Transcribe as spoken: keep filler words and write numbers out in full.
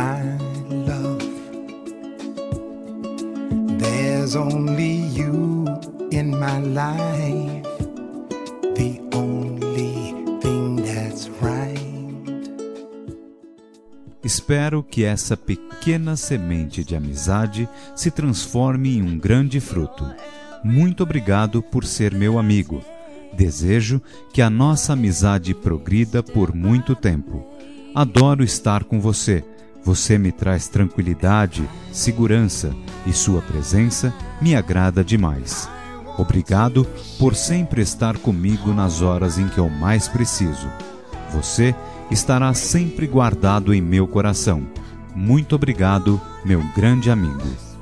my love. There's only you in my life, the only thing that's right. Espero que essa pequena semente de amizade se transforme em um grande fruto. Muito obrigado por ser meu amigo. Desejo que a nossa amizade progrida por muito tempo. Adoro estar com você. Você me traz tranquilidade, segurança e sua presença me agrada demais. Obrigado por sempre estar comigo nas horas em que eu mais preciso. Você estará sempre guardado em meu coração. Muito obrigado, meu grande amigo.